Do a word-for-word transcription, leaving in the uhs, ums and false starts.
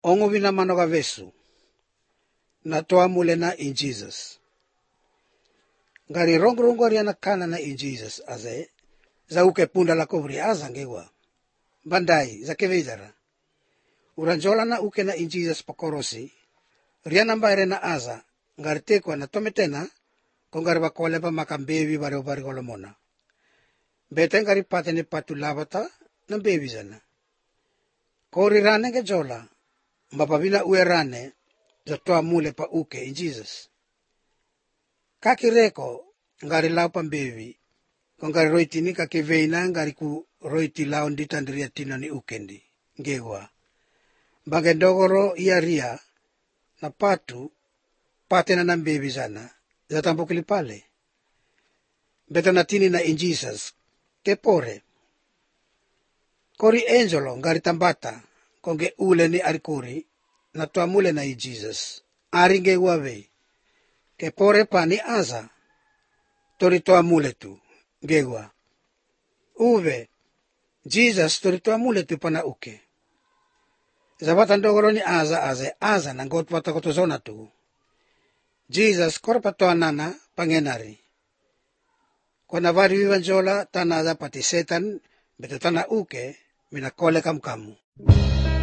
ongo vina manoga vesu na toa mule na in Jesus. Ngari rongo-rongo ariana kana na in Jesus aze za uke punda la kovri aza ngewa. Bandai za kevezara. Uranjola na uke na in Jesus pakorosi riana mbaire na aza ngari tekwa na tometena kongari bakole pa makambevi bare bare kolomona. Bete ngari pate ni patu labata na bevi zana. Kori rane ke jola mapavina ue rane za toa mule pa uke in Jesus. Kaki reko ngari lau pambevi kongari roitini kaki veina ngari ku roiti lau nditandria tino ni ukendi ngewa. Bagendogoro ia ria na patu pate na nambevi zana za tampo kilipale. Beta na tini na in Jesus ke pore. Kori angelo ngari tambata konge ule ni arikuri na toa mule na in Jesus. Aringe wawe ke pore pa ni aza tori toa mule tu ngewa. Uwe Jesus tori toa mule tu pana uke. Zabata ndogoro ni aza aze aza na ngot wata kotozona tu. Jesus korpa toa nana pangenari. Kona vari vivanjola tana aza pati setan beto tana uke mina kole kam kamu.